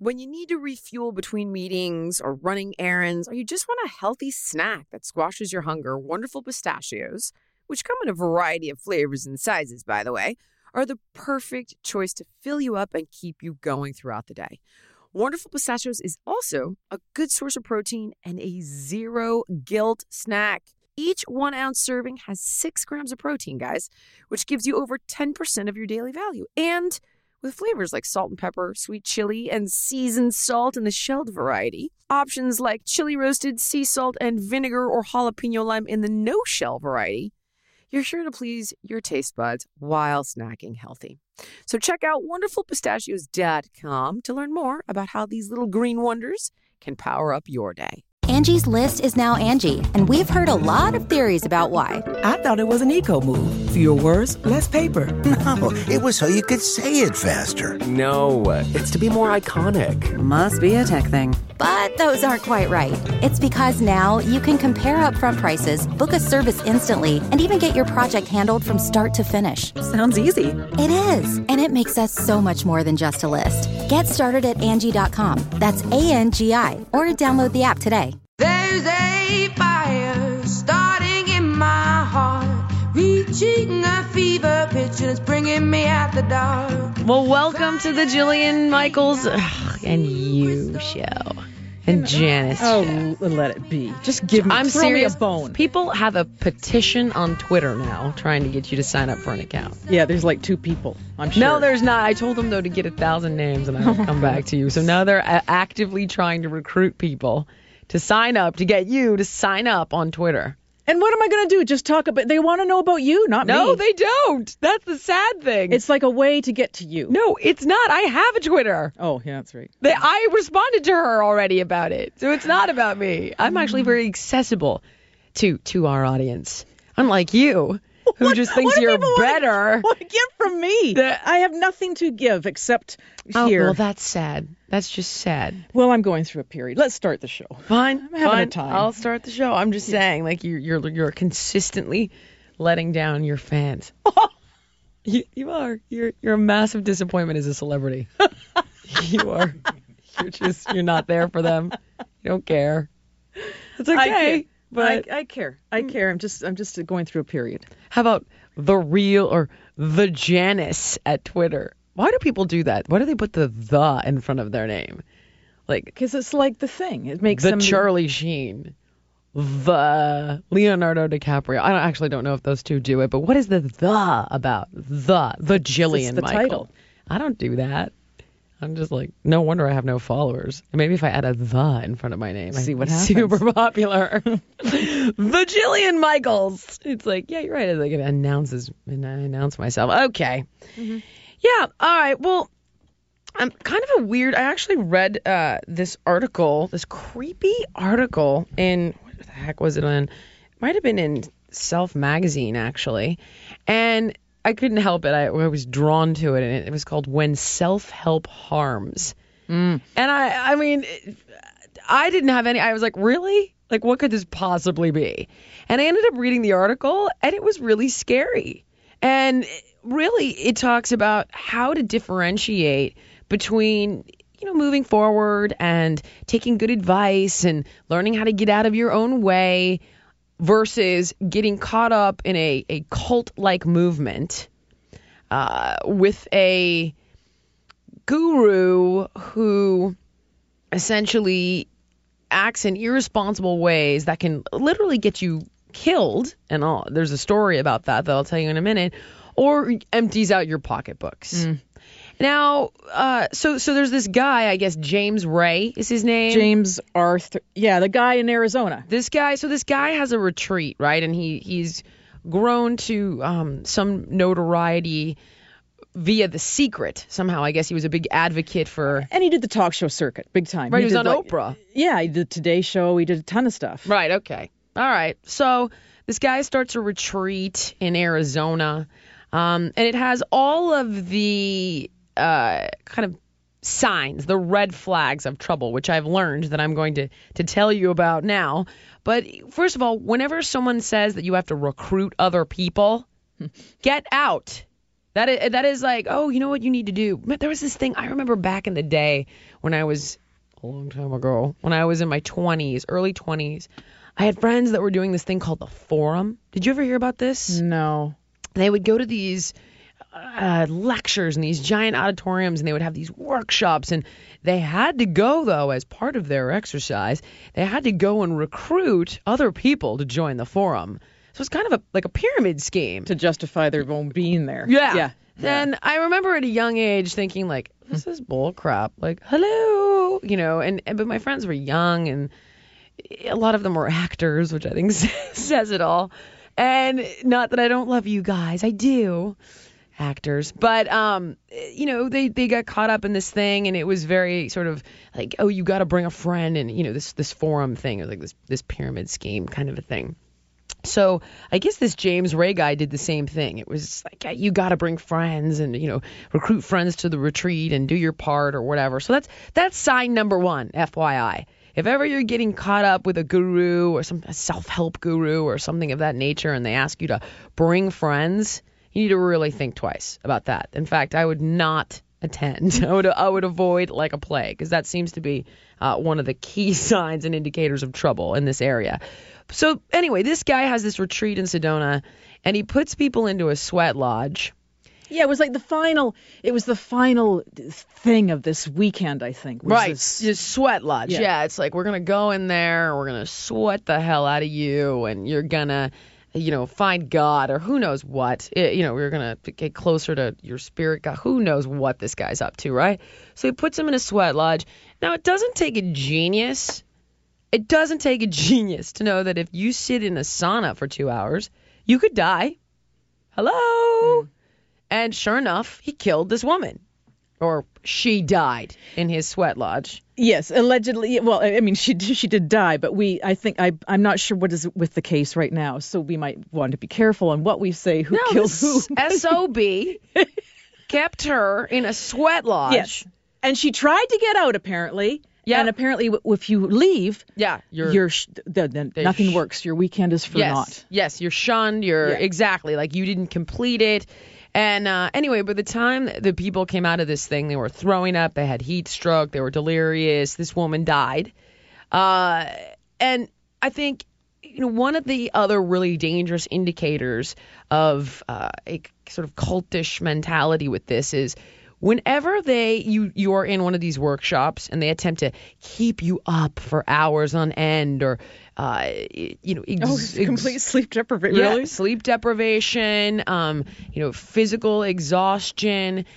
When you need to refuel between meetings or running errands, or you just want a healthy snack that squashes your hunger, Wonderful Pistachios, which come in a variety of flavors and sizes, by the way, are the perfect choice to fill you up and keep you going throughout the day. Wonderful Pistachios is also a good source of protein and a zero guilt snack. Each 1 ounce serving has 6 grams of protein, guys, which gives you over 10% of your daily value. And with flavors like salt and pepper, sweet chili, and seasoned salt in the shelled variety, options like chili roasted, sea salt, and vinegar or jalapeno lime in the no-shell variety, you're sure to please your taste buds while snacking healthy. So check out wonderfulpistachios.com to learn more about how these little green wonders can power up your day. Angie's List is now Angie, and we've heard a lot of theories about why. I thought it was an eco move. Fewer words, less paper. No, it was so you could say it faster. No, it's to be more iconic. Must be a tech thing. But those aren't quite right. It's because now you can compare upfront prices, book a service instantly, and even get your project handled from start to finish. Sounds easy. It is, and it makes us so much more than just a list. Get started at Angie.com. That's ANGI, or download the app today. There's a fire starting in my heart, reaching a fever pitch, and it's bringing me out the dark. Well, welcome to the Jillian Michaels and You show. And Janice show. Let it be. Just give me, I'm throw serious. me a bone. People have a petition on Twitter now trying to get you to sign up for an account. Yeah, there's like 2 people, I'm sure. No, there's not. I told them, though, to get 1,000 names, and I will come back to you. So now they're actively trying to recruit people to sign up, to get you to sign up on Twitter. And what am I going to do? Just talk about... They want to know about you, not me. No, they don't. That's the sad thing. It's like a way to get to you. No, it's not. I have a Twitter. Oh, yeah, that's right. I responded to her already about it. So it's not about me. I'm actually very accessible to our audience. Unlike you, who just thinks you're better. What do you get from me? I have nothing to give except here. Well, that's sad. That's just sad. Well, I'm going through a period. Let's start the show. Fine. I'm having a time. I'll start the show. I'm just saying, like, you're consistently letting down your fans. You are. You're a massive disappointment as a celebrity. You are. You're not there for them. You don't care. It's okay. But I care. I care. I'm just going through a period. How about the real or the Janice at Twitter? Why do people do that? Why do they put the in front of their name? Like, because it's like the thing. It makes the them... Charlie Sheen, the Leonardo DiCaprio. I actually don't know if those two do it, but what is the about? The Jillian it's the Michael. Title. I don't do that. I'm just like, no wonder I have no followers. Maybe if I add a in front of my name, see what happens. Super popular. The Jillian Michaels. It's like, yeah, you're right. Like it announces, and I announce myself. Okay. Mm-hmm. Yeah. All right. Well, I'm kind of a weird. I actually read this article, this creepy article in, what the heck was it in? It might have been in Self Magazine, actually. And I couldn't help it. I was drawn to it, and it was called When Self-Help Harms. And I mean, I didn't have any. I was like, really? Like, what could this possibly be? And I ended up reading the article, and it was really scary. And really, it talks about how to differentiate between, moving forward and taking good advice and learning how to get out of your own way versus getting caught up in a cult-like movement with a guru who essentially acts in irresponsible ways that can literally get you killed. And there's a story about that I'll tell you in a minute. Or empties out your pocketbooks. Now, so there's this guy, I guess James Ray is his name. James Arthur. Yeah, the guy in Arizona. This guy has a retreat, right? And he's grown to some notoriety via The Secret. Somehow, I guess he was a big advocate for... And he did the talk show circuit, big time. Right, he was on Oprah. Yeah, he did Today Show. He did a ton of stuff. Right, okay. All right. So this guy starts a retreat in Arizona, and it has all of the kind of signs, the red flags of trouble, which I've learned that I'm going to tell you about now. But first of all, whenever someone says that you have to recruit other people, get out. That is like, oh, you know what you need to do? There was this thing I remember back in the day when I was a long time ago, when I was in my 20s, early 20s. I had friends that were doing this thing called the Forum. Did you ever hear about this? No. They would go to these lectures in these giant auditoriums, and they would have these workshops, and they had to go, though, as part of their exercise, they had to go and recruit other people to join the Forum. So it's kind of like a pyramid scheme. To justify their own being there. Yeah. And I remember at a young age thinking, like, this is bull crap. Like, hello, but my friends were young, and a lot of them were actors, which I think says it all. And not that I don't love you guys. I do. Actors. But, they got caught up in this thing, and it was very sort of like, oh, you got to bring a friend, and, this Forum thing, or like this pyramid scheme kind of a thing. So I guess this James Ray guy did the same thing. It was like, you got to bring friends and, recruit friends to the retreat and do your part or whatever. So that's sign number one, FYI. If ever you're getting caught up with a guru or a self-help guru or something of that nature, and they ask you to bring friends, you need to really think twice about that. In fact, I would not attend. I would avoid like a plague, because that seems to be one of the key signs and indicators of trouble in this area. So anyway, this guy has this retreat in Sedona, and he puts people into a sweat lodge. Yeah, it was like the final thing of this weekend, I think. Right, this sweat lodge. Yeah, it's like, we're going to go in there, we're going to sweat the hell out of you, and you're going to, find God, or who knows what. We're going to get closer to your spirit God. Who knows what this guy's up to, right? So he puts him in a sweat lodge. Now, it doesn't take a genius. It doesn't take a genius to know that if you sit in a sauna for 2 hours, you could die. Hello? And sure enough, he killed this woman. Or she died in his sweat lodge. Yes, allegedly. Well, I mean, she did die, but I'm not sure what is with the case right now, so we might want to be careful on what we say, who killed who. SOB kept her in a sweat lodge. Yes. And she tried to get out, apparently. Yeah. And apparently, if you leave, nothing works. Your weekend is for naught. Yes, you're shunned. Exactly, like you didn't complete it. And anyway, by the time the people came out of this thing, they were throwing up. They had heat stroke. They were delirious. This woman died. And I think one of the other really dangerous indicators of a sort of cultish mentality with this is, whenever you are in one of these workshops and they attempt to keep you up for hours on end, or complete sleep deprivation. Yeah, really? Sleep deprivation, physical exhaustion.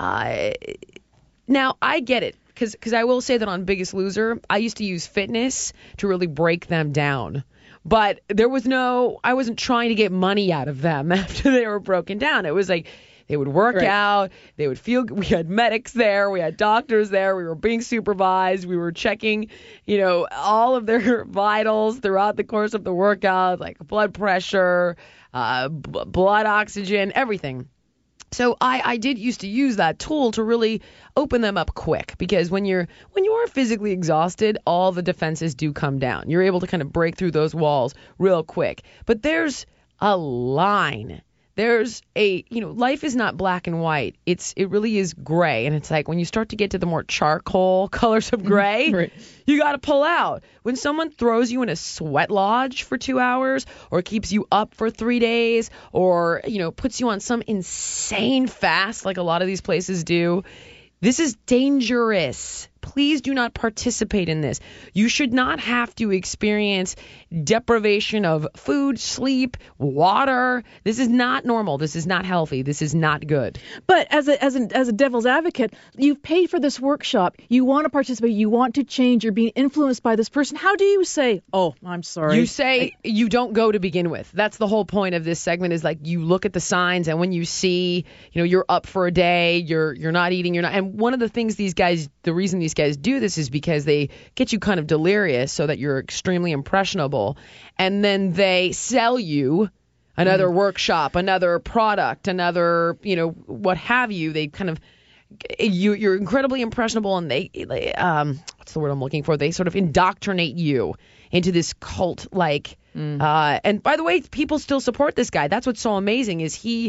Now I get it, because I will say that on Biggest Loser, I used to use fitness to really break them down. But I wasn't trying to get money out of them after they were broken down. It was like, they would work out. They would feel. We had medics there. We had doctors there. We were being supervised. We were checking, all of their vitals throughout the course of the workout, like blood pressure, blood oxygen, everything. So I did used to use that tool to really open them up quick, because when you are physically exhausted, all the defenses do come down. You're able to kind of break through those walls real quick. But there's a line. There's life is not black and white. It really is gray. And it's like, when you start to get to the more charcoal colors of gray, right, you got to pull out. When someone throws you in a sweat lodge for 2 hours, or keeps you up for 3 days, or, puts you on some insane fast like a lot of these places do, this is dangerous. Please do not participate in this. You should not have to experience deprivation of food, sleep, water. This is not normal. This is not healthy. This is not good. But as a devil's advocate, you've paid for this workshop. You want to participate. You want to change. You're being influenced by this person. How do you say, oh, I'm sorry? You say you don't go to begin with. That's the whole point of this segment, is like, you look at the signs, and when you see, you're up for a day, you're not eating, and one of the things the reason these guys do this is because they get you kind of delirious so that you're extremely impressionable, and then they sell you another workshop, another product, another, what have you. They kind of, you're incredibly impressionable, and they what's the word I'm looking for? They sort of indoctrinate you into this cult, and by the way, people still support this guy. That's what's so amazing, is he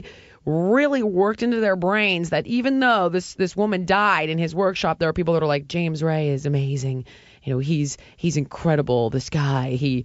really worked into their brains that even though this woman died in his workshop, there are people that are like, James Ray is amazing. He's incredible. This guy, he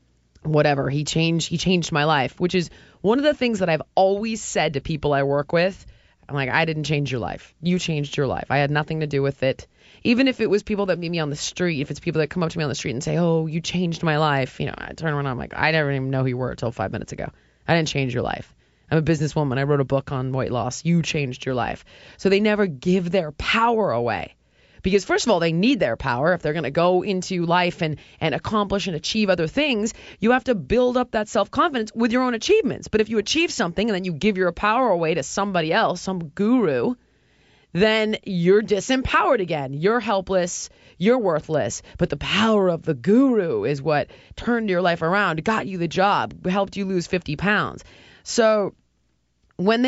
changed my life, which is one of the things that I've always said to people I work with. I'm like, I didn't change your life. You changed your life. I had nothing to do with it. Even if it was people that meet me on the street, if it's people that come up to me on the street and say, oh, you changed my life, I turn around, I'm like, I never even know who you were until 5 minutes ago. I didn't change your life. I'm a businesswoman. I wrote a book on weight loss. You changed your life. So they never give their power away. Because first of all, they need their power. If they're going to go into life and accomplish and achieve other things, you have to build up that self-confidence with your own achievements. But if you achieve something and then you give your power away to somebody else, some guru, then you're disempowered again. You're helpless. You're worthless. But the power of the guru is what turned your life around, got you the job, helped you lose 50 pounds. So when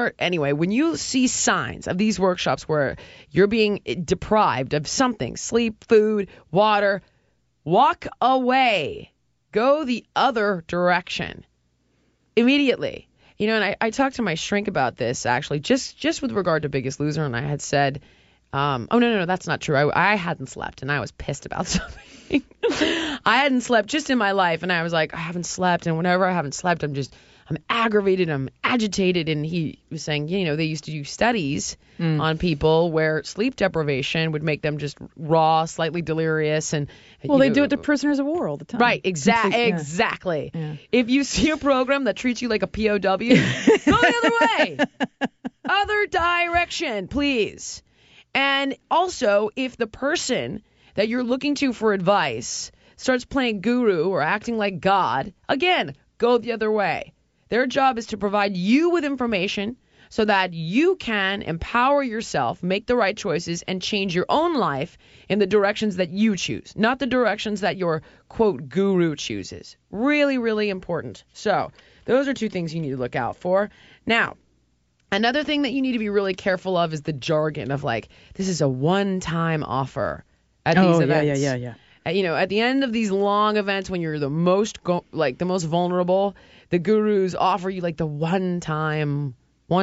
you see signs of these workshops where you're being deprived of something, sleep, food, water, walk away. Go the other direction immediately. And I talked to my shrink about this, actually, just with regard to Biggest Loser, and I had said, no, that's not true. I hadn't slept, and I was pissed about something. I hadn't slept just in my life, and I was like, I haven't slept, and whenever I haven't slept, I'm aggravated, I'm agitated. And he was saying, they used to do studies on people where sleep deprivation would make them just raw, slightly delirious. And they do it to prisoners of war all the time. Right, exactly. Yeah. If you see a program that treats you like a POW, go the other way. Other direction, please. And also, if the person that you're looking to for advice starts playing guru or acting like God, again, go the other way. Their job is to provide you with information so that you can empower yourself, make the right choices, and change your own life in the directions that you choose, not the directions that your, quote, guru chooses. Really, really important. So those are two things you need to look out for. Now, another thing that you need to be really careful of is the jargon of like, this is a one-time offer at these events. Yeah. At the end of these long events when you're the most vulnerable, the gurus offer you like the one-time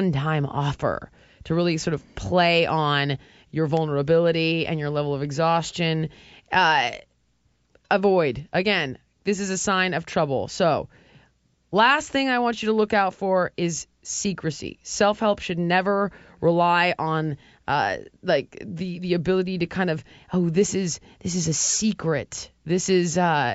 offer to really sort of play on your vulnerability and your level of exhaustion. Avoid. Again, this is a sign of trouble. So last thing I want you to look out for is secrecy. Self-help should never rely on the ability to kind of, this is a secret. This is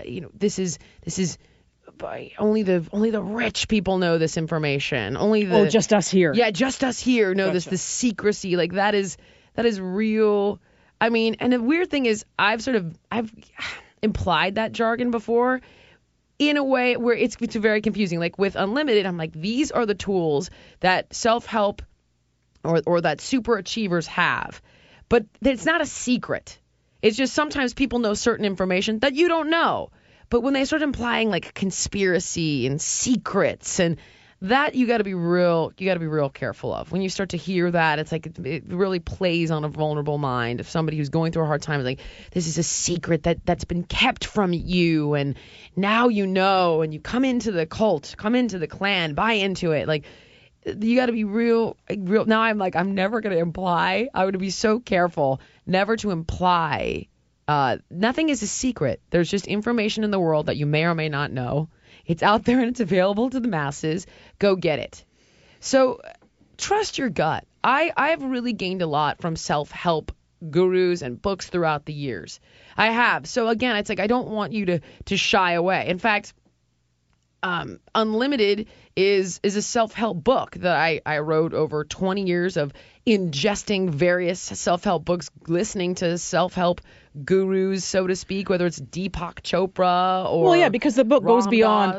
only the rich people know this information. Just us here. Yeah, just us here know this. The secrecy, like that is real. I mean, and the weird thing is, I've implied that jargon before in a way where it's very confusing. Like with Unlimited, I'm like, these are the tools that self-help or that super achievers have, but it's not a secret. It's just sometimes people know certain information that you don't know. But when they start implying like conspiracy and secrets and that, you got to be real careful of. When you start to hear that, it's like it really plays on a vulnerable mind of somebody who's going through a hard time. It's like, this is a secret that's been kept from you, and now you know, and you come into the cult, come into the clan, buy into it. Like, you got to be real. Now I'm like, I'm never going to imply. I would be so careful never to imply. Nothing is a secret. There's just information in the world that you may or may not know. It's out there and it's available to the masses. Go get it. So trust your gut. I've really gained a lot from self-help gurus and books throughout the years. I have. So again, it's like I don't want you to shy away. In fact, Unlimited is a self-help book that I wrote over 20 years of ingesting various self-help books, listening to self-help gurus, so to speak, whether it's Deepak Chopra or because the book goes beyond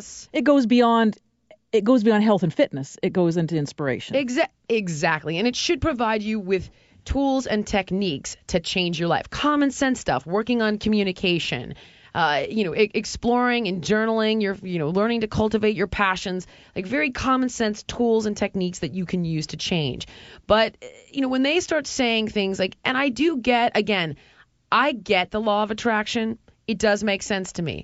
health and fitness. It goes into inspiration. Exactly. And it should provide you with tools and techniques to change your life. Common sense stuff, working on communication, exploring and journaling, learning to cultivate your passions, like very common sense tools and techniques that you can use to change. But, when they start saying things like, and I get the law of attraction. It does make sense to me.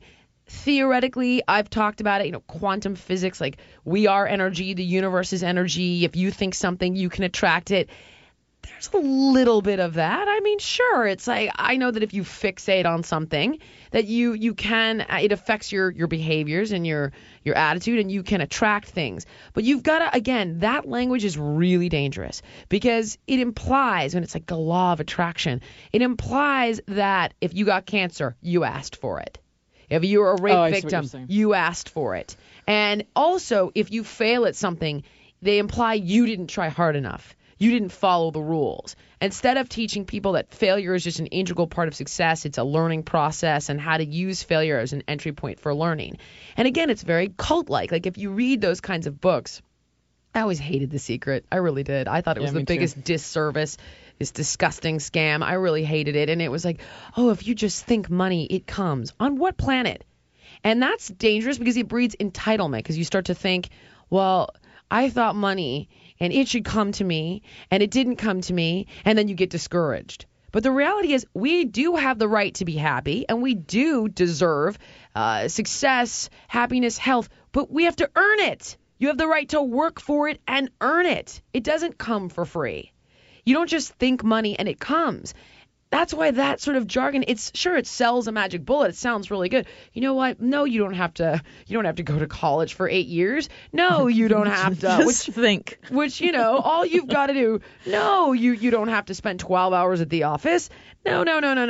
theoretically, I've talked about it, quantum physics, like we are energy, the universe is energy. If you think something, you can attract it. There's a little bit of that. I mean, sure, it's like I know that if you fixate on something, that you can, it affects your behaviors and your attitude, and you can attract things. But you've got to, again, that language is really dangerous because it implies, and it's like the law of attraction, it implies that if you got cancer, you asked for it. If you were a rape victim, you asked for it. And also, if you fail at something, they imply you didn't try hard enough. You didn't follow the rules. Instead of teaching people that failure is just an integral part of success, it's a learning process and how to use failure as an entry point for learning. And again, it's very cult-like. Like if you read those kinds of books, I always hated The Secret. I really did. I thought it was the biggest disservice, this disgusting scam. I really hated it. And it was like, oh, if you just think money, it comes. On what planet? And that's dangerous because it breeds entitlement because you start to think, well, I thought money and it should come to me, and it didn't come to me, and then you get discouraged. But the reality is we do have the right to be happy, and we do deserve success, happiness, health, but we have to earn it. You have the right to work for it and earn it. It doesn't come for free. You don't just think money and it comes. That's why that sort of jargon, it sells a magic bullet. It sounds really good. You know what? No, you don't have to go to college for 8 years. No, you don't have to. Just think. Which, all you've got to do. No, you don't have to spend 12 hours at the office. No.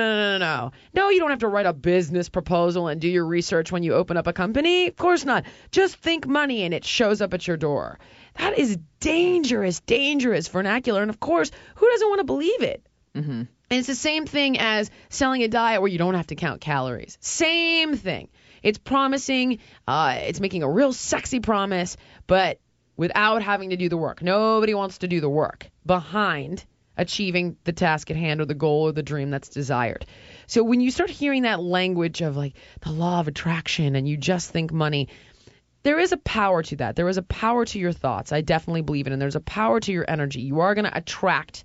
No, you don't have to write a business proposal and do your research when you open up a company. Of course not. Just think money and it shows up at your door. That is dangerous vernacular. And of course, who doesn't want to believe it? Mm-hmm. And it's the same thing as selling a diet where you don't have to count calories. Same thing. It's promising, it's making a real sexy promise, but without having to do the work. Nobody wants to do the work behind achieving the task at hand or the goal or the dream that's desired. So when you start hearing that language of like the law of attraction and you just think money, there is a power to that. There is a power to your thoughts. I definitely believe it. And there's a power to your energy. You are going to attract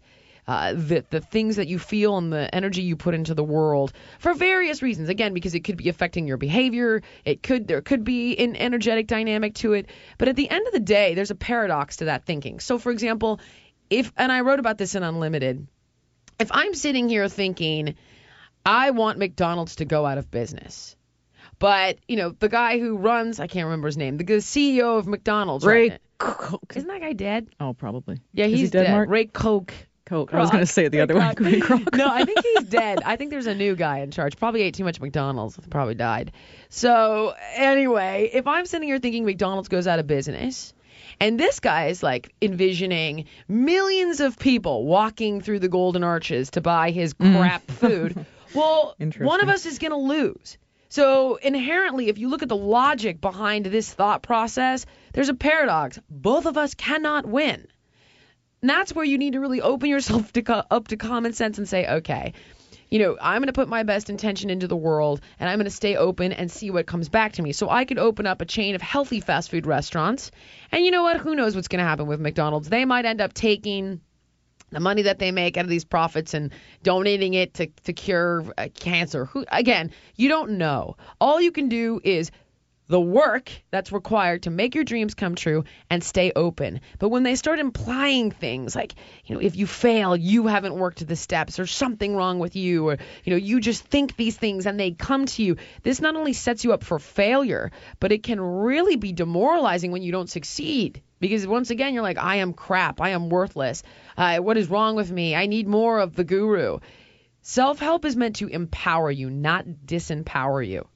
the things that you feel and the energy you put into the world for various reasons. Again, because it could be affecting your behavior. There could be an energetic dynamic to it. But at the end of the day, there's a paradox to that thinking. So, for example, and I wrote about this in Unlimited, if I'm sitting here thinking, I want McDonald's to go out of business. But, the guy who runs, I can't remember his name, the CEO of McDonald's. Ray Kroc. Isn't that guy dead? Oh, probably. Yeah, he's dead. Mark? Ray Kroc. Coke. I was going to say it the other way. No, I think he's dead. I think there's a new guy in charge. Probably ate too much McDonald's. Probably died. So anyway, if I'm sitting here thinking McDonald's goes out of business, and this guy is like envisioning millions of people walking through the Golden Arches to buy his crap food, well, one of us is going to lose. So inherently, if you look at the logic behind this thought process, there's a paradox. Both of us cannot win. And that's where you need to really open yourself up to common sense and say, okay, I'm going to put my best intention into the world and I'm going to stay open and see what comes back to me. So I could open up a chain of healthy fast food restaurants. And you know what? Who knows what's going to happen with McDonald's? They might end up taking the money that they make out of these profits and donating it to cure cancer. Again, you don't know. All you can do is the work that's required to make your dreams come true and stay open. But when they start implying things like, if you fail, you haven't worked the steps or something wrong with you, or, you just think these things and they come to you, this not only sets you up for failure, but it can really be demoralizing when you don't succeed. Because once again, you're like, I am crap. I am worthless. What is wrong with me? I need more of the guru. Self-help is meant to empower you, not disempower you.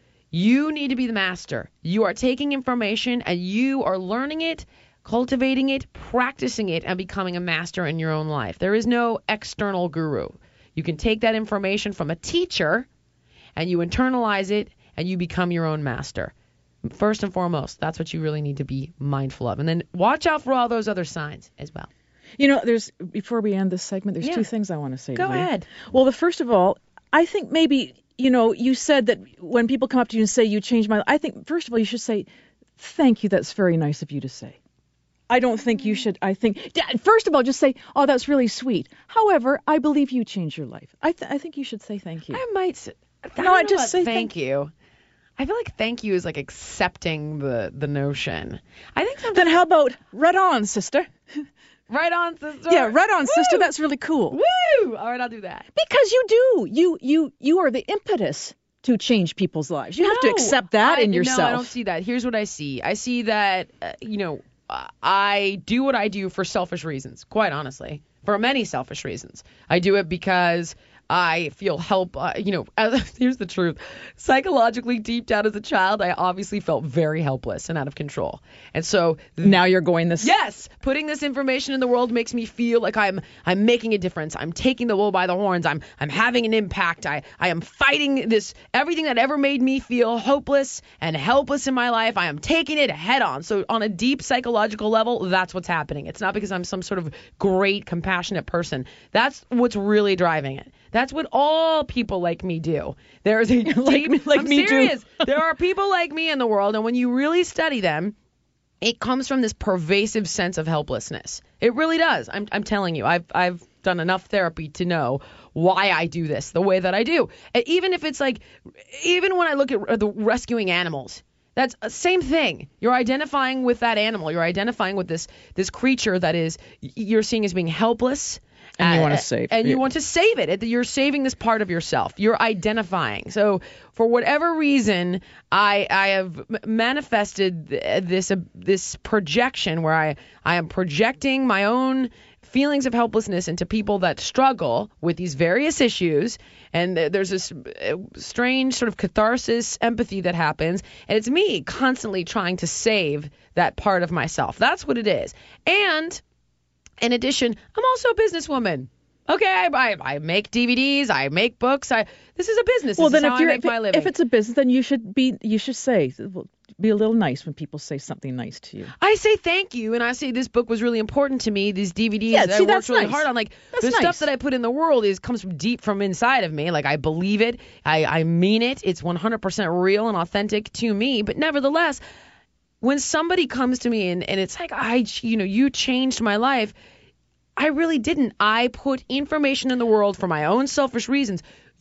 You need to be the master. You are taking information and you are learning it, cultivating it, practicing it, and becoming a master in your own life. There is no external guru. You can take that information from a teacher and you internalize it and you become your own master. First and foremost, that's what you really need to be mindful of. And then watch out for all those other signs as well. Before we end this segment, there's two things I want to say. Go ahead. Well, the first of all, I think maybe, you said that when people come up to you and say you changed my life, I think, first of all, you should say, thank you, that's very nice of you to say. I don't think you should, first of all, just say, oh, that's really sweet. However, I believe you changed your life. I think you should say thank you. I might say, just say thank you. I feel like thank you is like accepting the notion. I think sometimes. Then how about right on, sister? Right on, sister. Yeah, right on, Woo! sister. That's really cool. Woo! All right, I'll do that. Because you do. You are the impetus to change people's lives. You have to accept that in yourself. No, I don't see that. Here's what I see. I see that, I do what I do for selfish reasons, quite honestly, for many selfish reasons. I do it because I feel help, here's the truth. Psychologically, deep down as a child, I obviously felt very helpless and out of control. And so now you're going this. Yes, putting this information in the world makes me feel like I'm making a difference. I'm taking the bull by the horns. I'm having an impact. I am fighting this, everything that ever made me feel hopeless and helpless in my life. I am taking it head on. So on a deep psychological level, that's what's happening. It's not because I'm some sort of great, compassionate person. That's what's really driving it. That's what all people like me do. There's a deep, I'm serious. There are people like me in the world, and when you really study them, it comes from this pervasive sense of helplessness. It really does. I'm telling you. I've done enough therapy to know why I do this the way that I do. And even if it's like, even when I look at the rescuing animals, that's the same thing. You're identifying with that animal. You're identifying with this creature that is you're seeing as being helpless. And you want to save. And you want to save it. You're saving this part of yourself. You're identifying. So for whatever reason, I have manifested this projection where I am projecting my own feelings of helplessness into people that struggle with these various issues. And there's this strange sort of catharsis, empathy that happens. And it's me constantly trying to save that part of myself. That's what it is. And in addition, I'm also a businesswoman. Okay, I make DVDs, I make books. This is a business. Well, this then is how I make my living. If it's a business, then you should say, be a little nice when people say something nice to you. I say thank you, and I say this book was really important to me. These DVDs that I worked really hard on, the stuff that I put in the world comes from deep from inside of me. Like I believe it, I mean it. It's 100% real and authentic to me. But nevertheless, when somebody comes to me and it's like, you changed my life, I really didn't. I put information in the world for my own selfish reasons.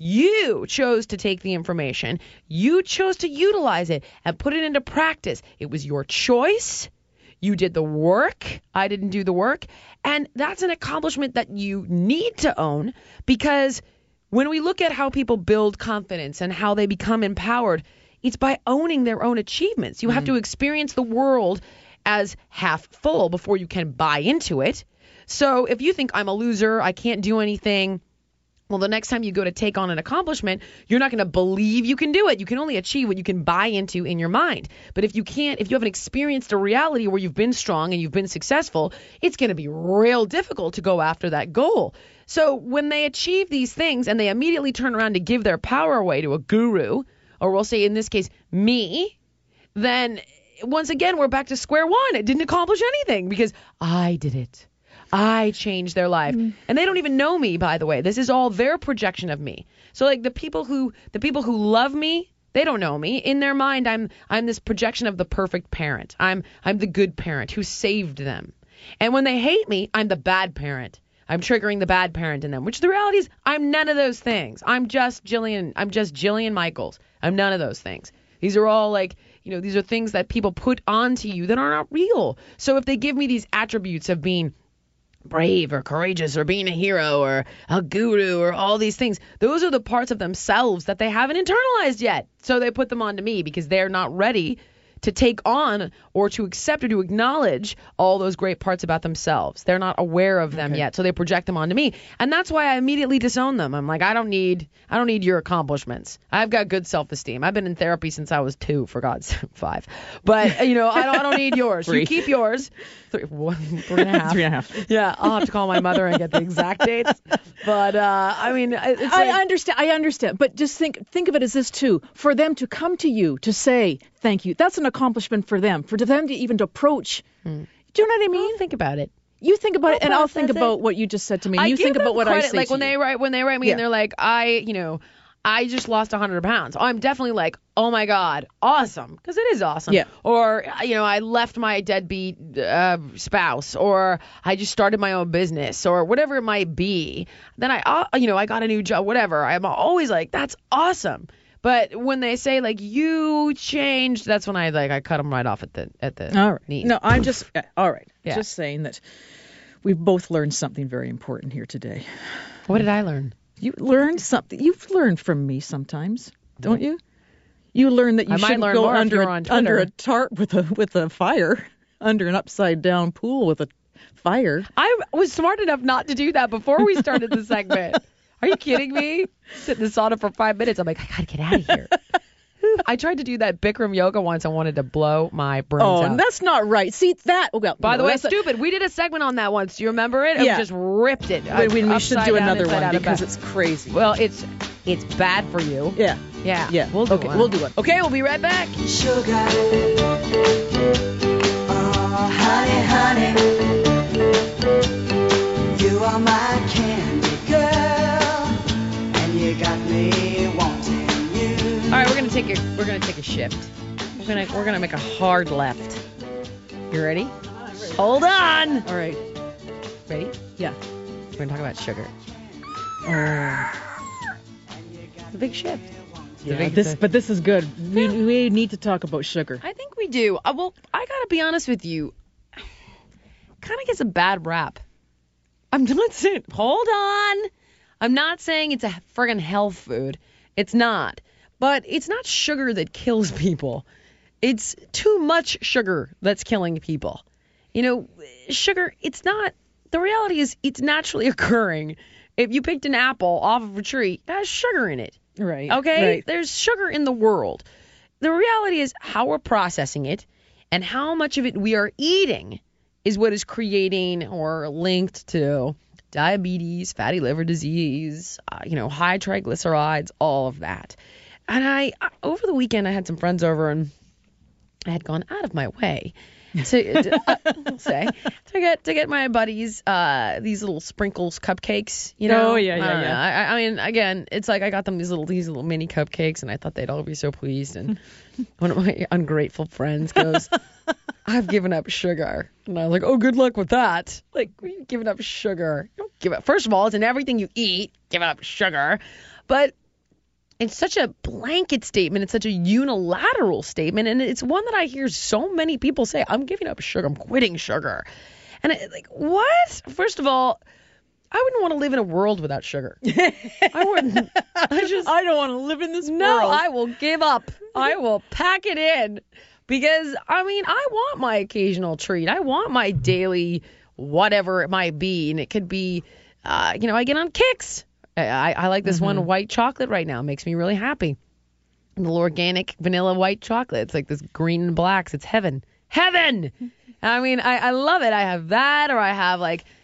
You chose to take the information. You chose to utilize it and put it into practice. It was your choice. You did the work. I didn't do the work. And that's an accomplishment that you need to own, because when we look at how people build confidence and how they become empowered, it's by owning their own achievements. You have to experience the world as half full before you can buy into it. So if you think I'm a loser, I can't do anything, well, the next time you go to take on an accomplishment, you're not going to believe you can do it. You can only achieve what you can buy into in your mind. But if you haven't experienced a reality where you've been strong and you've been successful, it's going to be real difficult to go after that goal. So when they achieve these things and they immediately turn around to give their power away to a guru, or we'll say in this case, me, then once again, we're back to square one. It didn't accomplish anything because I did it. I changed their life. And they don't even know me, by the way. This is all their projection of me. So like the people who love me, they don't know me. In their mind, I'm this projection of the perfect parent. I'm the good parent who saved them. And when they hate me, I'm the bad parent. I'm triggering the bad parent in them, which the reality is I'm none of those things. I'm just Jillian Michaels. I'm none of those things. These are all these are things that people put onto you that are not real. So if they give me these attributes of being brave or courageous or being a hero or a guru or all these things, those are the parts of themselves that they haven't internalized yet. So they put them onto me because they're not ready to take on or to accept or to acknowledge all those great parts about themselves. They're not aware of them yet, so they project them onto me. And that's why I immediately disown them. I'm like, I don't need your accomplishments. I've got good self-esteem. I've been in therapy since I was 2, for God's sake, 5. But, I don't need yours. 3. You keep yours. 3 and a half. 3.5. Yeah, I'll have to call my mother and get the exact dates. But, I understand. But just think of it as this, too. For them to come to you to say thank you, that's an accomplishment for them. For them to even to approach. Do you know what I mean? I'll think about it. You think about it, and I'll think about what you just said to me. And you think about what I say like to when you. when they write me and they're like, I just lost 100 pounds. I'm definitely like, oh my God, awesome. Because it is awesome. Yeah. Or, I left my deadbeat spouse, or I just started my own business, or whatever it might be. Then I got a new job, whatever. I'm always like, that's awesome. But when they say like you changed, that's when I cut them right off at the All right. knees. No, I'm just all right. Yeah. Just saying that we've both learned something very important here today. What did I learn? You learned something. You've learned from me sometimes, don't you? You learned that you I might shouldn't learn go more if under you're on under a Twitter. tarp with a fire, under an upside down pool with a fire. I was smart enough not to do that before we started the segment. Are you kidding me? Sit in the sauna for 5 minutes. I'm like, I gotta get out of here. I tried to do that Bikram yoga once. I wanted to blow my brains Oh, out. and that's not right. See that? Well, By the no, way, that's stupid. We did a segment on that once. Do you remember it? And Yeah. we just ripped it. We should upside do down, another inside one out, and because back. it's crazy. Well, it's bad for you. Yeah. Yeah. Yeah. We'll do Okay, one. we'll do one. Okay, we'll be right back. Sugar. Oh, honey, you are my candy girl, and you got me wanting you. All right, we're gonna take a shift. We're gonna make a hard left. You ready? Hold on. All right. Ready? Yeah. We're gonna talk about sugar. It's a big shift. But this is good. We need to talk about sugar. I think we do. Well, I gotta be honest with you. Kind of gets a bad rap. I'm not saying. Hold on. I'm not saying it's a friggin' health food. It's not. But it's not sugar that kills people. It's too much sugar that's killing people. You know, sugar. It's not. The reality is, it's naturally occurring. If you picked an apple off of a tree, it has sugar in it. Right. Okay? Right. There's sugar in the world. The reality is how we're processing it and how much of it we are eating is what is creating or linked to diabetes, fatty liver disease, high triglycerides, all of that. And I over the weekend, I had some friends over and I had gone out of my way to get my buddies these little sprinkles cupcakes, you know. Oh, yeah. I mean, again, it's like I got them these little mini cupcakes, and I thought they'd all be so pleased. And one of my ungrateful friends goes, "I've given up sugar," and I was like, "Oh, good luck with that." Like, you've given up sugar. You don't give up. First of all, it's in everything you eat. Give up sugar, but it's such a blanket statement. It's such a unilateral statement. And it's one that I hear so many people say, I'm giving up sugar. I'm quitting sugar. And what? First of all, I wouldn't want to live in a world without sugar. I wouldn't. I don't want to live in this world. No, I will give up. I will pack it in. Because, I want my occasional treat. I want my daily whatever it might be. And it could be, I get on kicks. I like this one white chocolate right now. It makes me really happy. A little organic vanilla white chocolate. It's like this green and blacks. It's heaven. Heaven! I love it. I have that, or I have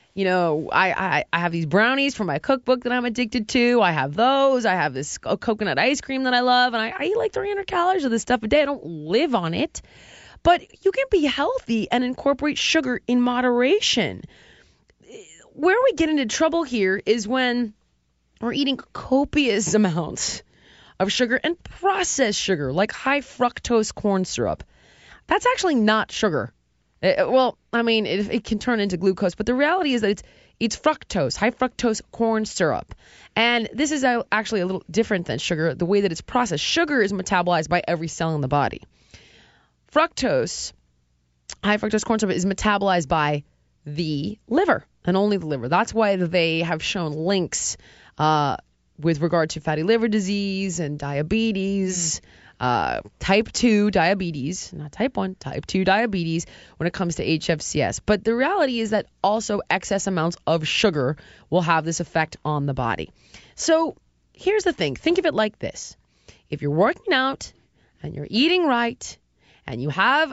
I have these brownies from my cookbook that I'm addicted to. I have those. I have this coconut ice cream that I love, and I eat like 300 calories of this stuff a day. I don't live on it. But you can be healthy and incorporate sugar in moderation. Where we get into trouble here is when we're eating copious amounts of sugar and processed sugar, like high fructose corn syrup. That's actually not sugar. It can turn into glucose, but the reality is that it's fructose, high fructose corn syrup. And this is actually a little different than sugar, the way that it's processed. Sugar is metabolized by every cell in the body. Fructose, high fructose corn syrup, is metabolized by the liver and only the liver. That's why they have shown links with regard to fatty liver disease and diabetes, type 2 diabetes, not type 1, type 2 diabetes when it comes to HFCS. But the reality is that also excess amounts of sugar will have this effect on the body. So here's the thing. Think of it like this. If you're working out and you're eating right and you have,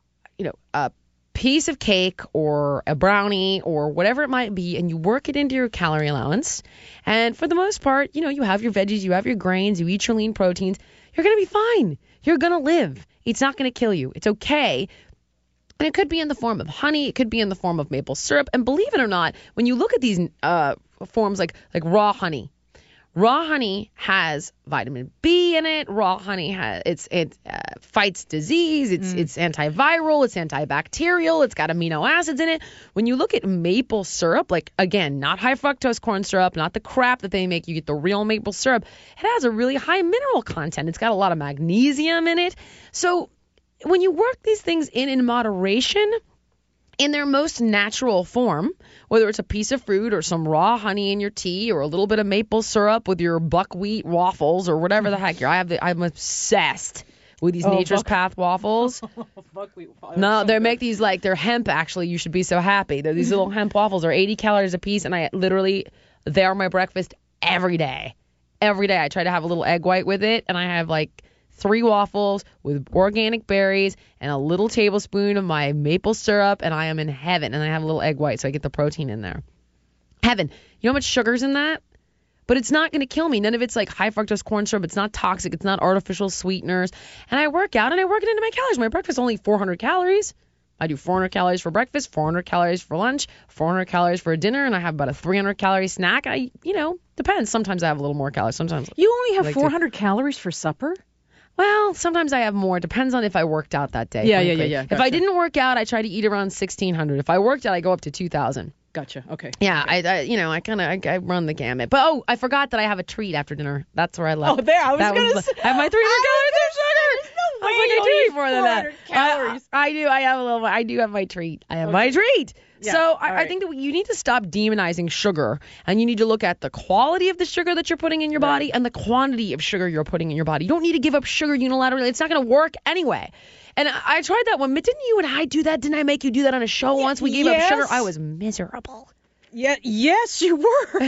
a piece of cake or a brownie or whatever it might be, and you work it into your calorie allowance, and for the most part, you have your veggies, you have your grains, you eat your lean proteins, you're going to be fine. You're going to live. It's not going to kill you. It's okay. And it could be in the form of honey. It could be in the form of maple syrup. And believe it or not, when you look at these forms like raw honey, Raw honey has vitamin B in it. Raw honey it fights disease. It's antiviral. It's antibacterial. It's got amino acids in it. When you look at maple syrup, like again, not high fructose corn syrup, not the crap that they make. You get the real maple syrup. It has a really high mineral content. It's got a lot of magnesium in it. So when you work these things in moderation, in their most natural form, whether it's a piece of fruit or some raw honey in your tea or a little bit of maple syrup with your buckwheat waffles or whatever the heck I'm obsessed with these Nature's Path waffles. No, they make these like they're hemp. Actually, you should be so happy. They're these little hemp waffles are 80 calories a piece, and they're my breakfast every day. Every day I try to have a little egg white with it, and I have like 3 waffles with organic berries and a little tablespoon of my maple syrup, and I am in heaven. And I have a little egg white, so I get the protein in there. Heaven. You know how much sugar's in that? But it's not going to kill me. None of it's like high fructose corn syrup. It's not toxic. It's not artificial sweeteners. And I work out, and I work it into my calories. My breakfast is only 400 calories. I do 400 calories for breakfast, 400 calories for lunch, 400 calories for dinner, and I have about a 300-calorie snack. Depends. Sometimes I have a little more calories. Sometimes you only have 400 calories for supper? Well, sometimes I have more. It depends on if I worked out that day. Yeah. Gotcha. If I didn't work out, I try to eat around 1,600. If I worked out, I go up to 2,000. Gotcha. Okay. Yeah, okay. I run the gamut. But I forgot that I have a treat after dinner. That's where I left. Oh, there. I was going to say. I have my 300 calories of sugar. No way. I was like, I do eat more than that. Calories. I do. I do have my treat. I have my treat. Yeah, so right. I think that you need to stop demonizing sugar, and you need to look at the quality of the sugar that you're putting in your body and the quantity of sugar you're putting in your body. You don't need to give up sugar unilaterally. It's not going to work anyway. And I tried that one. But didn't you and I do that? Didn't I make you do that on a show once? We gave up sugar. I was miserable. Yeah, yes, you were.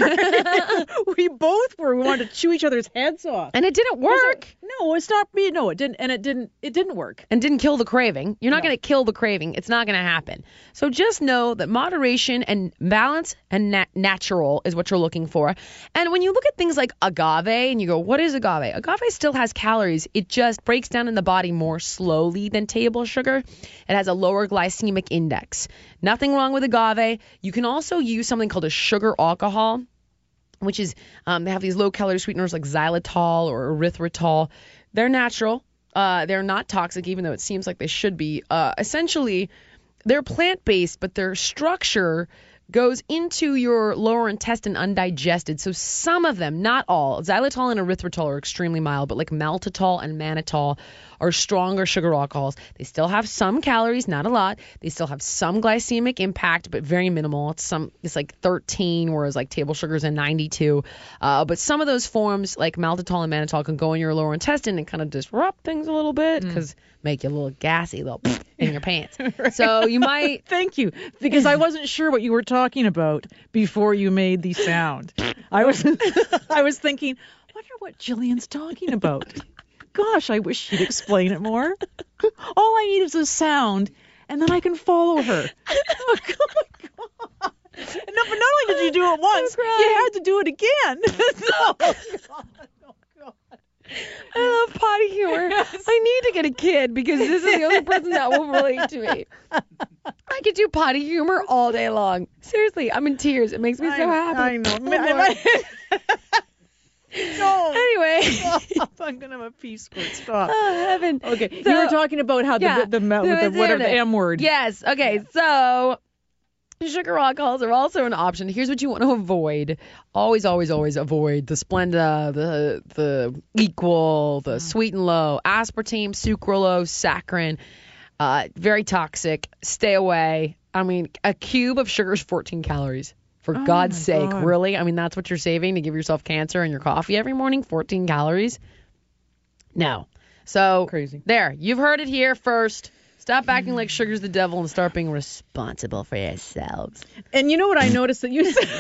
We both were. We wanted to chew each other's heads off. And it didn't work. No, it's not me. No, it didn't. And it didn't work. And didn't kill the craving. You're not going to kill the craving. It's not going to happen. So just know that moderation and balance and natural is what you're looking for. And when you look at things like agave and you go, what is agave? Agave still has calories. It just breaks down in the body more slowly than table sugar. It has a lower glycemic index. Nothing wrong with agave. You can also use something called a sugar alcohol, which is they have these low-calorie sweeteners like xylitol or erythritol. They're natural. They're not toxic, even though it seems like they should be. Essentially, they're plant-based, but their structure goes into your lower intestine undigested. So some of them, not all, xylitol and erythritol are extremely mild, but like maltitol and mannitol are stronger sugar alcohols. They still have some calories, not a lot. They still have some glycemic impact, but very minimal. It's like 13, whereas like table sugar is a 92. But some of those forms, like maltitol and mannitol, can go in your lower intestine and kind of disrupt things a little bit because make you a little gassy, a little in your pants. Right. So you might. Thank you, because I wasn't sure what you were talking about before you made the sound. I was thinking, wonder what Jillian's talking about. Gosh, I wish she'd explain it more. All I need is a sound, and then I can follow her. Oh, God. No, but not only did you do it once, you had to do it again. Oh, God. I love potty humor. Yes. I need to get a kid because this is the only person that will relate to me. I could do potty humor all day long. Seriously, I'm in tears. It makes me so happy. I know. No. Anyway. Stop. I'm going to have a pee squirt. Stop. Oh, heaven. Okay. So, you were talking about how the M word. Yes. Okay. Yeah. So sugar alcohols are also an option. Here's what you want to avoid. Always, always, always avoid the Splenda, the Equal, the Sweet and Low, aspartame, sucralose, saccharin. Very toxic. Stay away. I mean, a cube of sugar is 14 calories. For God's sake, God. Really? I mean, that's what you're saving to give yourself cancer in your coffee every morning? 14 calories? No. So, crazy. There. You've heard it here first. Stop acting like sugar's the devil and start being responsible for yourselves. And you know what I noticed that you said?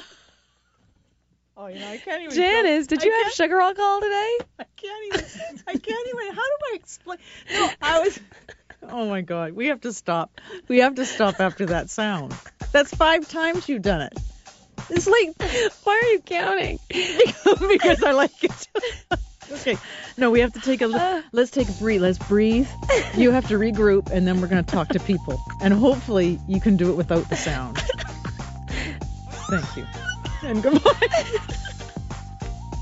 Oh, I can't even. Janice, did you have sugar alcohol today? I can't even. How do I explain? No, I was. Oh, my God. We have to stop. We have to stop after that sound. That's 5 times you've done it. It's like, why are you counting? Because I like it. Okay. No, we have to take let's take a breathe. Let's breathe. You have to regroup, and then we're going to talk to people. And hopefully you can do it without the sound. Thank you. And goodbye.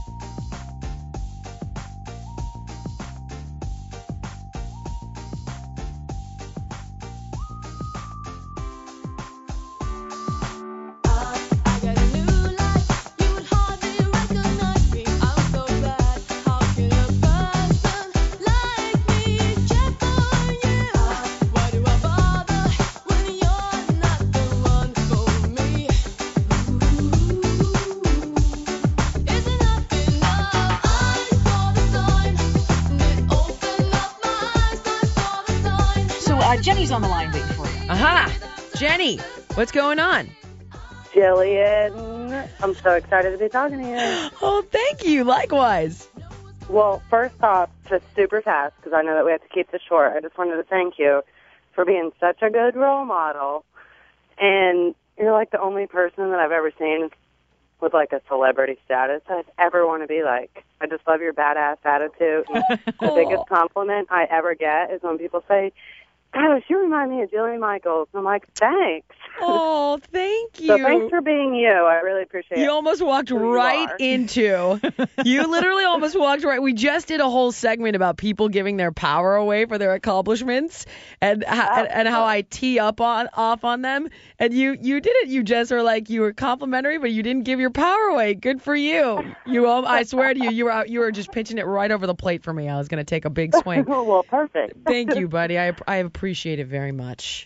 Jenny's on the line waiting for you. Aha! Jenny, what's going on? Jillian, I'm so excited to be talking to you. Oh, thank you. Likewise. Well, first off, just super fast, because I know that we have to keep this short, I just wanted to thank you for being such a good role model. And you're like the only person that I've ever seen with like a celebrity status I'd ever want to be like. I just love your badass attitude. And the biggest compliment I ever get is when people say, gosh, you remind me of Jillian Michaels. I'm like, thanks. Oh, thank you. So thanks for being you. I really appreciate it. You almost walked right into. You literally almost walked right. We just did a whole segment about people giving their power away for their accomplishments and how I tee up off on them. And you did it. You just were like, you were complimentary, but you didn't give your power away. Good for you. I swear to you, you were just pitching it right over the plate for me. I was going to take a big swing. Well, perfect. Thank you, buddy. I appreciate it very much.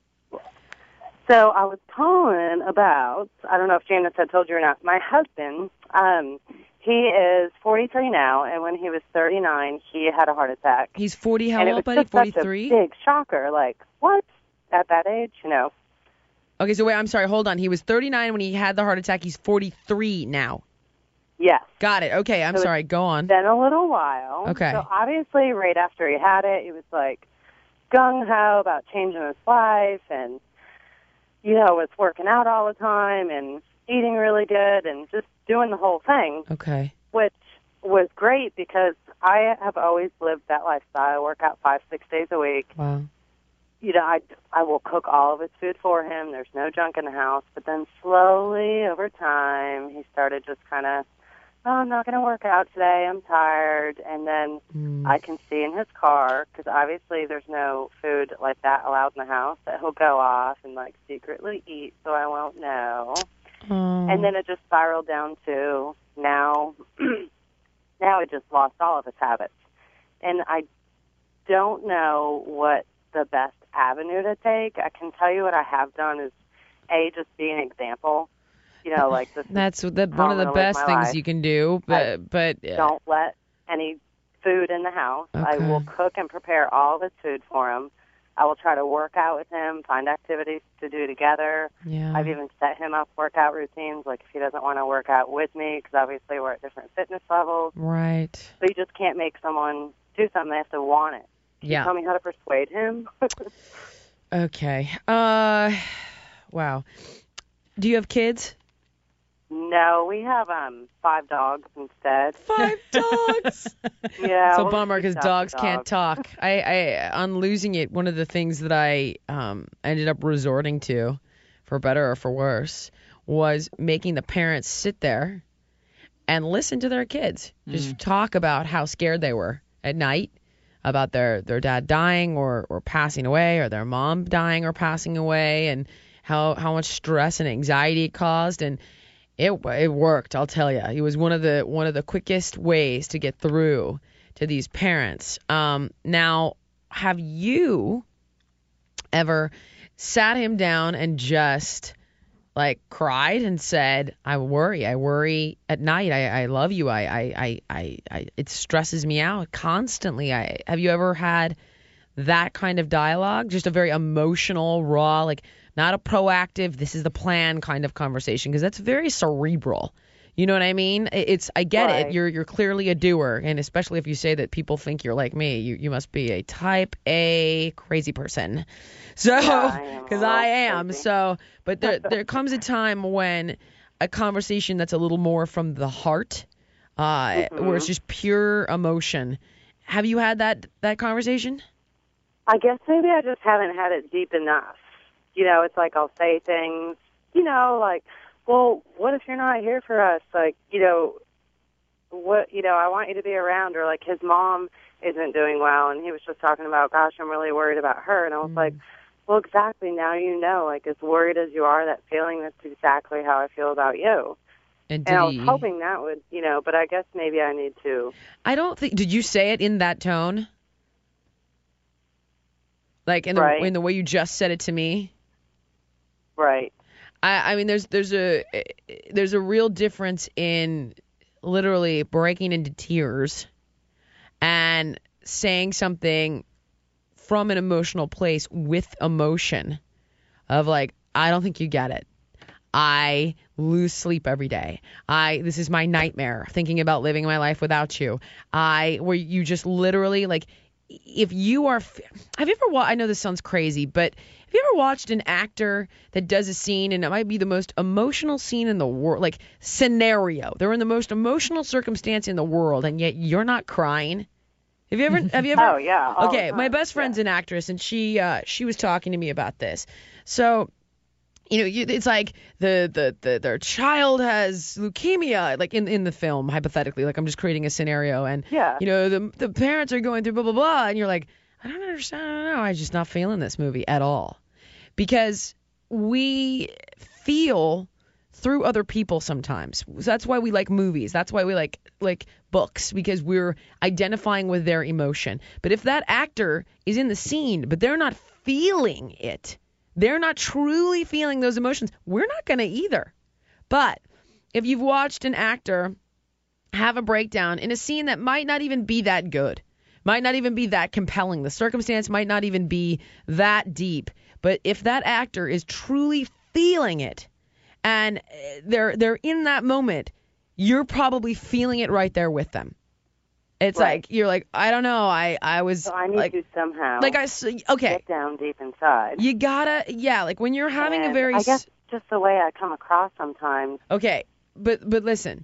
So I was calling about, I don't know if Janice had told you or not, my husband, he is 43 now, and when he was 39, he had a heart attack. He's 40, how and old, it was buddy? just 43? such a big shocker, like, what? At that age, Okay, so wait, I'm sorry, hold on. He was 39 when he had the heart attack. He's 43 now. Yes. Got it. Okay, I'm sorry. Go on. It's been a little while. Okay. So obviously, right after he had it, he was like gung-ho about changing his life and, was working out all the time and eating really good and just doing the whole thing. Okay. Which was great because I have always lived that lifestyle. I work out 5-6 days a week. Wow. I will cook all of his food for him. There's no junk in the house. But then slowly over time, he started just kind of, I'm not going to work out today. I'm tired. And then I can see in his car, because obviously there's no food like that allowed in the house, that he'll go off and like secretly eat so I won't know. And then it just spiraled down to now he just lost all of his habits. And I don't know what the best avenue to take. I can tell you what I have done is, just be an example. Like this. That's one of the best things you can do. But don't let any food in the house. Okay. I will cook and prepare all of his food for him. I will try to work out with him, find activities to do together. Yeah. I've even set him up workout routines, like if he doesn't want to work out with me, because obviously we're at different fitness levels. Right. But you just can't make someone do something. They have to want it. Can you tell me how to persuade him? Okay. Wow. Do you have kids? No, we have 5 dogs instead. 5 dogs. Yeah. It's a bummer because dogs can't talk. On losing it, one of the things that I ended up resorting to, for better or for worse, was making the parents sit there and listen to their kids. Just talk about how scared they were at night, about their dad dying or passing away, or their mom dying or passing away, and how much stress and anxiety it caused. And it worked, I'll tell you. It was one of the quickest ways to get through to these parents. Now, have you ever sat him down and just like cried and said, I worry at night. I love you. It stresses me out constantly. Have you ever had that kind of dialogue? Just a very emotional, raw, like not a proactive, this is the plan kind of conversation, because that's very cerebral. You know what I mean? I get it. You're clearly a doer, and especially if you say that people think you're like me, you must be a type A crazy person. So, because I am. Crazy. So, but there comes a time when a conversation that's a little more from the heart, where it's just pure emotion. Have you had that conversation? I guess maybe I just haven't had it deep enough. It's like I'll say things, like, well, what if you're not here for us? Like, I want you to be around. Or like his mom isn't doing well, and he was just talking about, gosh, I'm really worried about her. And I was like, well, exactly. Now like as worried as you are, that feeling, that's exactly how I feel about you. And I was hoping that would, but I guess maybe I need to. I don't think, did you say it in that tone? Like in the way you just said it to me? Right. I mean, there's a real difference in literally breaking into tears and saying something from an emotional place with emotion of like, I don't think you get it. I lose sleep every day. This is my nightmare, thinking about living my life without you. Where you just literally like, if you are, have you ever I know this sounds crazy, but have you ever watched an actor that does a scene and it might be the most emotional scene in the world, like scenario? They're in the most emotional circumstance in the world and yet you're not crying. Have you ever? Oh, yeah. Okay, my best friend's an actress and she was talking to me about this. So, it's like their child has leukemia, like in the film, hypothetically, like I'm just creating a scenario, and the parents are going through blah blah blah, and you're like, I don't understand, I don't know, I'm just not feeling this movie at all, because we feel through other people sometimes. So that's why we like movies. That's why we like books, because we're identifying with their emotion. But if that actor is in the scene, but they're not feeling it. They're not truly feeling those emotions. We're not going to either. But if you've watched an actor have a breakdown in a scene that might not even be that good, might not even be that compelling, the circumstance might not even be that deep, but if that actor is truly feeling it and they're in that moment, you're probably feeling it right there with them. It's right. Like, you're like, I don't know, I was... So I need like, to somehow get down deep inside. You gotta, like when you're having a very... I guess just the way I come across sometimes. Okay, but listen,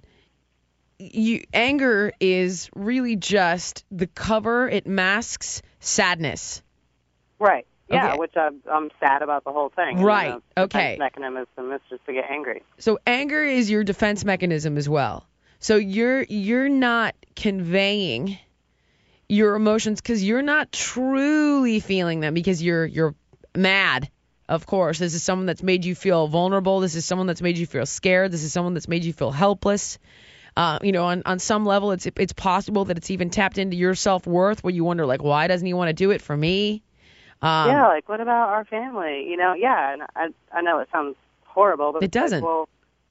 anger is really just the cover. It masks sadness. Right. Yeah, okay. Which I'm sad about the whole thing. Right, okay. Mechanism is just to get angry. So anger is your defense mechanism as well. So you're not conveying your emotions because you're not truly feeling them, because you're mad. Of course, this is someone that's made you feel vulnerable. This is someone that's made you feel scared. This is someone that's made you feel helpless. On some level, it's possible that it's even tapped into your self-worth, where you wonder, like, why doesn't he want to do it for me? Like, what about our family? And I know it sounds horrible, but it doesn't. Like,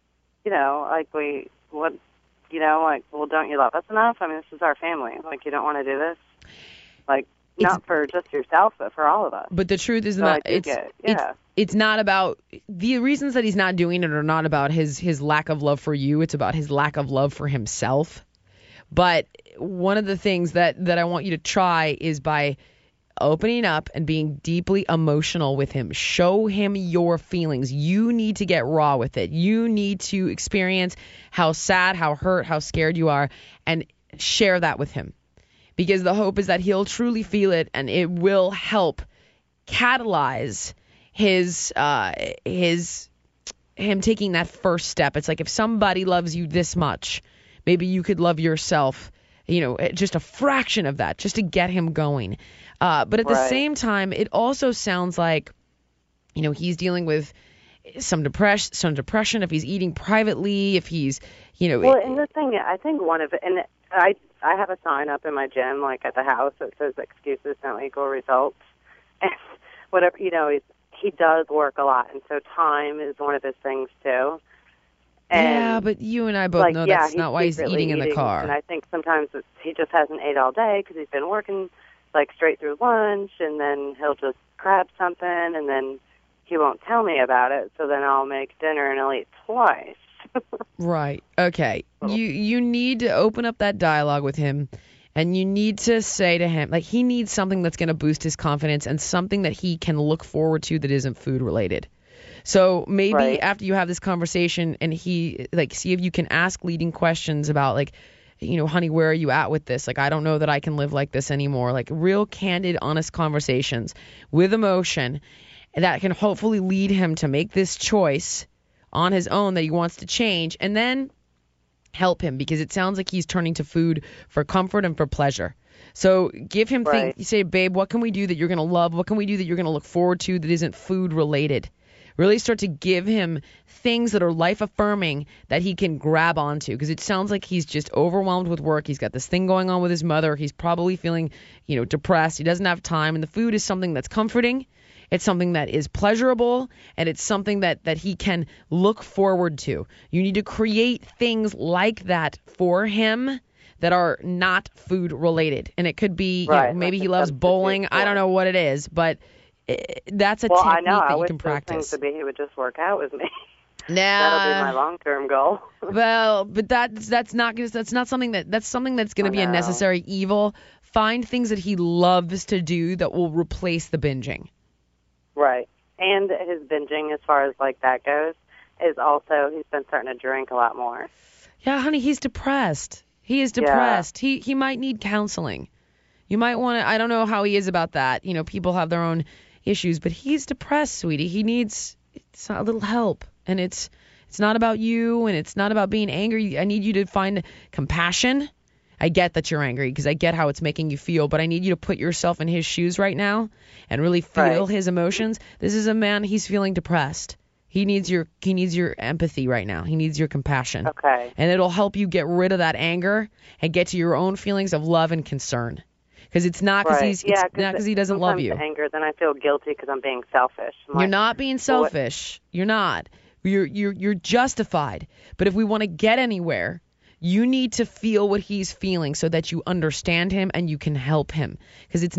well, don't you love us enough? I mean, this is our family. Like, you don't want to do this? Like, not for just yourself, but for all of us. But the truth is so it's not about the reasons that he's not doing it are not about his lack of love for you. It's about his lack of love for himself. But one of the things that I want you to try is by opening up and being deeply emotional with him. Show him your feelings. You need to get raw with it. You need to experience how sad, how hurt, how scared you are, and share that with him. Because the hope is that he'll truly feel it, and it will help catalyze him taking that first step. It's like, if somebody loves you this much, maybe you could love yourself, just a fraction of that, just to get him going. But at the same time, it also sounds like, he's dealing with some depression, if he's eating privately, if he's, Well, and the thing, I think one of it, and I have a sign up in my gym, like at the house, that says excuses don't equal results. And whatever, he does work a lot, and so time is one of his things too. And but you and I both know that's not why he's eating in the car. And I think sometimes he just hasn't ate all day because he's been working like straight through lunch, and then he'll just grab something, and then he won't tell me about it. So then I'll make dinner and I'll eat twice. Right. Okay. You need to open up that dialogue with him, and you need to say to him, like, he needs something that's going to boost his confidence and something that he can look forward to that isn't food related. So maybe after you have this conversation and he, see if you can ask leading questions about, honey, where are you at with this? Like, I don't know that I can live like this anymore. Like, real candid, honest conversations with emotion that can hopefully lead him to make this choice on his own that he wants to change, and then help him, because it sounds like he's turning to food for comfort and for pleasure. So give him things. You say, babe, what can we do that you're going to love? What can we do that you're going to look forward to that isn't food related? Really start to give him things that are life affirming that he can grab onto, because it sounds like he's just overwhelmed with work. He's got this thing going on with his mother. He's probably feeling, depressed. He doesn't have time, and the food is something that's comforting. It's something that is pleasurable, and it's something that he can look forward to. You need to create things like that for him that are not food related. And it could be, Right, maybe like he a loves substitute bowling. I for don't know what it is, but that's a Well, I technique know. I that you wish can those practice. things would be he would just work out with me. Nah. That'll be my long-term goal. Well, but that's not something that's something that's going to be a know. necessary evil. Find things that he loves to do that will replace the binging. Right. And his binging, as far as like that goes, is also he's been starting to drink a lot more. Yeah, honey, he's depressed. He is depressed. He might need counseling. You might want to. I don't know how he is about that. You know, people have their own issues, but he's depressed, sweetie. He needs a little help, and it's not about you, and it's not about being angry. I need you to find compassion. I get that you're angry because I get how it's making you feel, but I need you to put yourself in his shoes right now and really feel his emotions. This is a man, he's feeling depressed. He needs your empathy right now. He needs your compassion. Okay. And it'll help you get rid of that anger and get to your own feelings of love and concern. Because it's not because he doesn't love you. Sometimes anger, then I feel guilty because I'm being selfish. You're not being selfish. You're not. You're justified. But if we want to get anywhere, you need to feel what he's feeling so that you understand him and you can help him. Because he's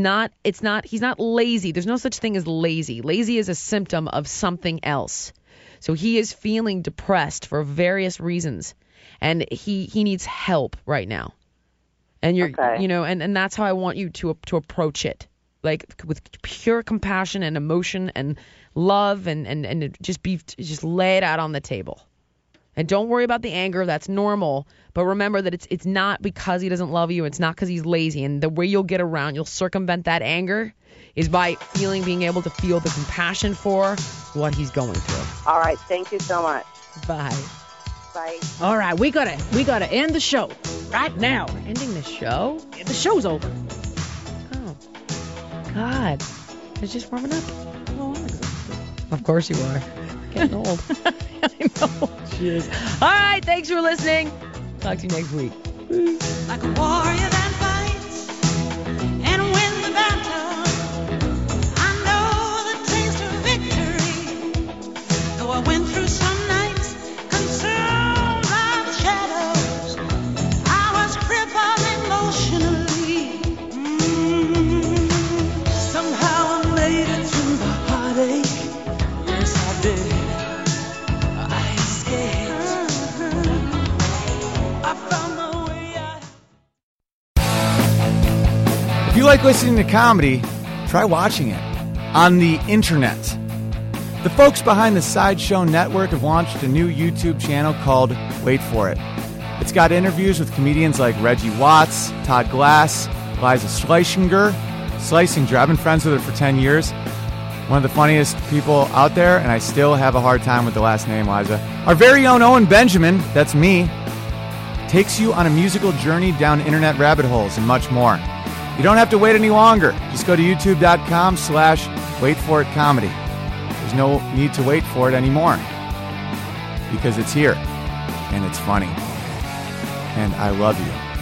not lazy. There's no such thing as lazy. Lazy is a symptom of something else. So he is feeling depressed for various reasons, and he needs help right now. And and that's how I want you to approach it, like with pure compassion and emotion and love, and just lay it out on the table. And don't worry about the anger. That's normal. But remember that it's not because he doesn't love you. It's not because he's lazy. And the way you'll you'll circumvent that anger is by being able to feel the compassion for what he's going through. All right. Thank you so much. Bye. Bye. All right, we gotta end the show right now. We're ending the show? The show's over. Oh, God. It's just warming up. Oh, I'm exhausted. Of course you are. Getting old. I know. Cheers. All right, thanks for listening. Talk to you next week. Like a warrior that fights and wins the battle. I know the taste of victory. Though I went through some nights consumed by the shadows, I was crippled emotionally. Somehow I made it through the heartache. Yes, I did. I escaped. I found my way out. If you like listening to comedy, try watching it on the internet. The folks behind the Sideshow Network have launched a new YouTube channel called Wait For It. It's got interviews with comedians like Reggie Watts, Todd Glass, Liza Schlesinger. I've been friends with her for 10 years. One of the funniest people out there, and I still have a hard time with the last name, Liza. Our very own Owen Benjamin, that's me, takes you on a musical journey down internet rabbit holes and much more. You don't have to wait any longer. Just go to youtube.com/waitforitcomedy. There's no need to wait for it anymore because it's here and it's funny. And I love you.